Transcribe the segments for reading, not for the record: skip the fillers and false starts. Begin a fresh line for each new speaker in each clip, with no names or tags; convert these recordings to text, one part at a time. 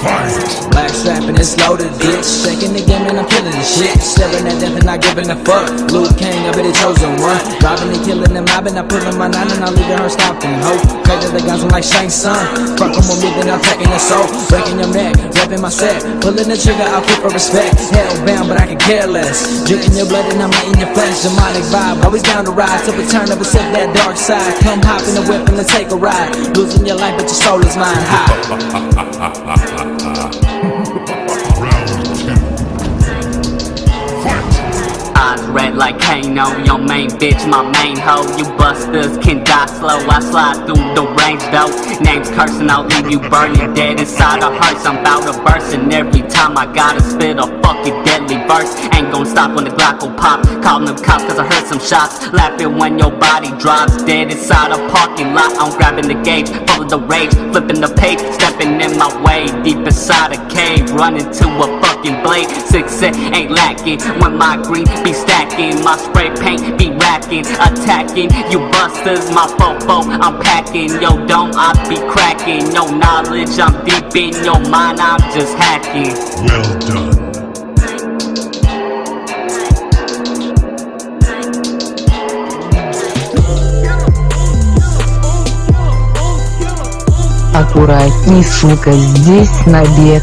Black strap and it's loaded, bitch. Shaking the game and I'm killing the shit. Staring at death and not giving a fuck. Luke King, I be the chosen one. Robbing and killing them, I been pulling my 9 and I'm leaving her stopping. Hope, crazy the guns, I'm like Shane Sun. Fuck them on me, then I'm taking your soul. Breaking your neck, rapping my set. Pulling the trigger, I'll keep for respect. Hellbound, but I can care less. Drinking your blood and I'm eating your flesh. Demonic vibe, always down to ride. Till we turn up and sip that dark side. Come hop in the whip and let's take a ride. Losing your life, but your soul is mine.
Eyes red like Kano, your main bitch, my main hoe. You busters can die slow, I slide through the range though. Names cursing, I'll leave you burning dead inside of hearts. I'm bout to burst, and every time I gotta spit a fucking deadly verse. Ain't gon' stop when the Glock will pop. Calling them cops cause I heard some shots. Laughing when your body drops dead inside a parking lot. I'm grabbing the gauge, full of the rage, flipping the page, stepping in my way. Deep inside a cave, running to a fucking blade. Success ain't lacking when my green be stacking. My spray paint be racking, attacking you busters. My fofo, I'm packing. Yo, don't I be cracking. No knowledge, I'm deep in your mind, I'm just hacking.
Well done.
Аккуратней, сука, здесь набег.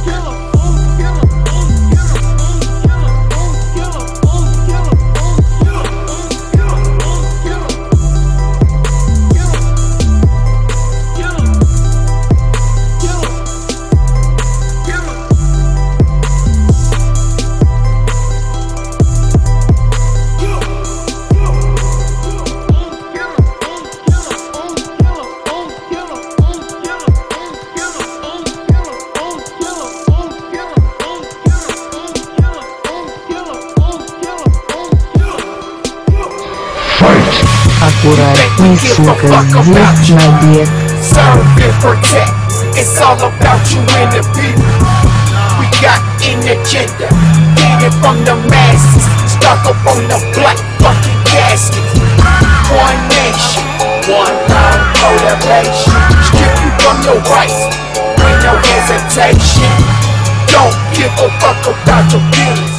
Аккуратней, сука, здесь набег.
Serve and protect, it's all about you and the people. We got an agenda, get it from the masses. Stuck up on the black fucking caskets. One nation, one love motivation. Strip you from your rights, with no hesitation. Don't give a fuck about your feelings.